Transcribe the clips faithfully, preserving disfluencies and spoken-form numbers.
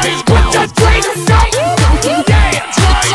Everybody put your drinks up. Yeah.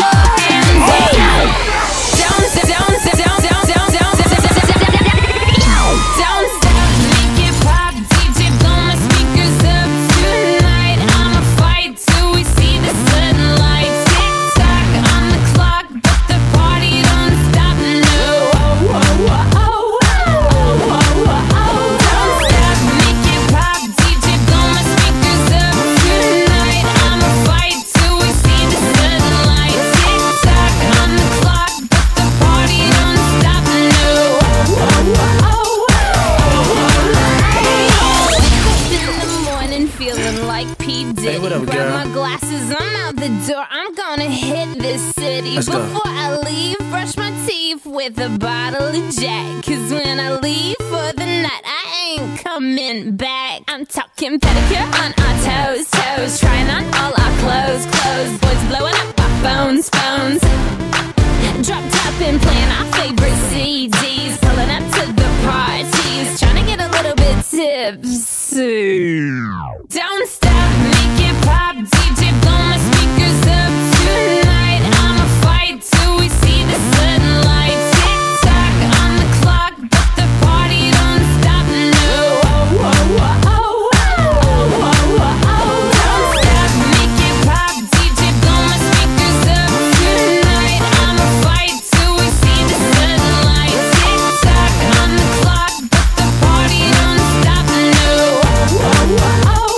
Hey, what up, girl? Grab my glasses, I'm out the door. I'm gonna hit this city. Let's go. Before I leave, brush my teeth with a bottle of Jack. Cause when I leave for the night, I ain't coming back. I'm talking pedicure on our toes, toes. Trying on all our clothes, clothes. Boys blowing up our phones, phones. Drop top and playing our favorite C Ds. Pulling up to the parties. Trying to get a little bit tipsy. Don't stop, make it pop. D J, blow my speakers up tonight. I'ma fight till we see the sunlight. Tick tock on the clock, but the party don't stop. No. Oh, oh, oh, oh, oh, oh, oh, oh. Don't stop, make it pop. D J, blow my speakers up tonight. I'ma fight till we see the sunlight. Tick tock on the clock, but the party don't stop. No. Oh, oh, oh, oh.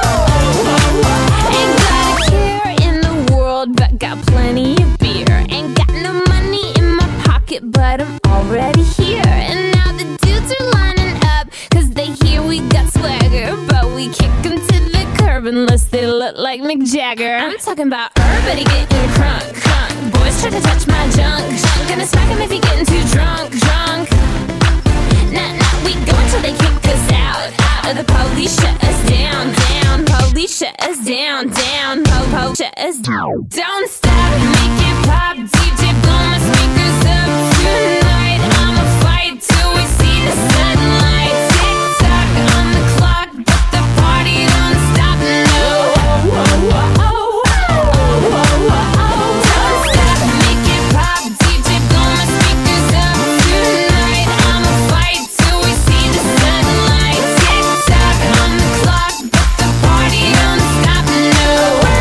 Ain't got a care in the world, but got plenty of beer. Ain't got no money in my pocket, but I'm already here. And now the dudes are lining up, cause they hear we got swagger. But we kick them to the curb unless they look like Mick Jagger. I'm talking about everybody getting crunk, crunk. Boys try to touch my junk, junk. Gonna smack him if he getting too drunk, drunk. Nah, nah, we go until they kick us out, out. Or the police shut us down, down. Police shut us down, down. Po, po, shut us down. Don't stop, make it pop. D J, blow my speakers up tonight. I'ma fight till we see the sunlight. Tick tock on the clock, but the party don't stop. No. Oh, oh, oh, oh, oh, oh, oh. Don't stop, make it pop. D J, blow my speakers up tonight. I'ma fight till we see the sunlight. Tick tock on the clock, but the party don't stop. No.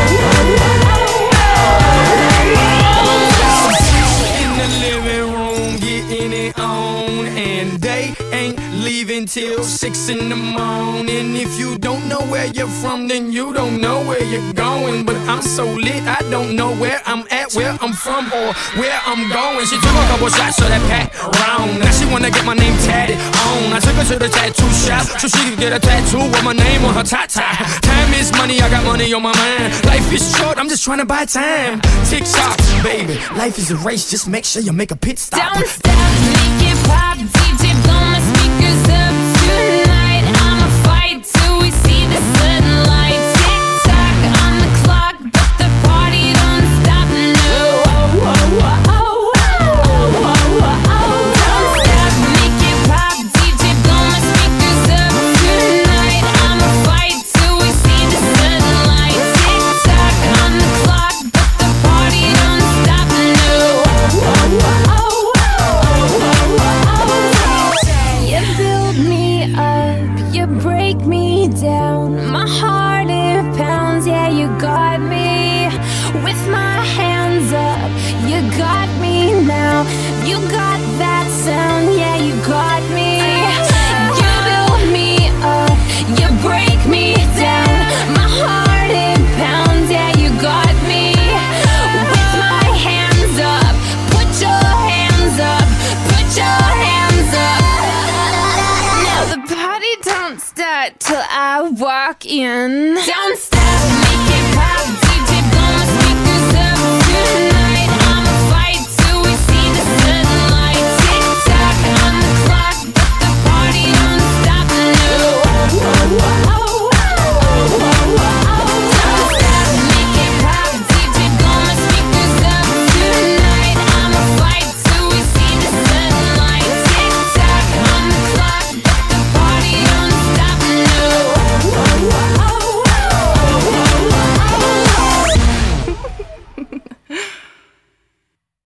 In the living room, getting it on, and they ain't leaving till six in the morning. If you don't know where you're from, then you don't know where you're going. But I'm so lit, I don't know where I'm at, where I'm from, or where I'm going. She took a couple shots of that pack round. Now she wanna get my name tatted on. I took her to the tattoo shop so she could get a tattoo with my name on her tata. Time is money, I got money on my mind. Life is short, I'm just trying to buy time. Tick tock, baby, life is a race. Just make sure you make a pit stop. Don't stop, make it pop. D J, blow my speakers up tonight. I'ma fight till we see the sunlight. Tick tock on the clock, but the party don't stop. No. Oh, oh, oh, oh, oh, oh, oh. Don't stop, make it pop. D J, blow my speakers up tonight. I'ma fight till we see the sunlight. Tick tock on the clock, but the party don't stop. No. Oh, oh, oh, oh. You build me up, you break me down. My heart it pounds, yeah, you got me. With my hands up, you got me now. You got that sound, yeah, you got me. You build me up, you break me down. My heart it pounds, yeah, you got me. With my hands up, put your hands up, put your hands up. Now the party don't start till I walk in. Don't stop.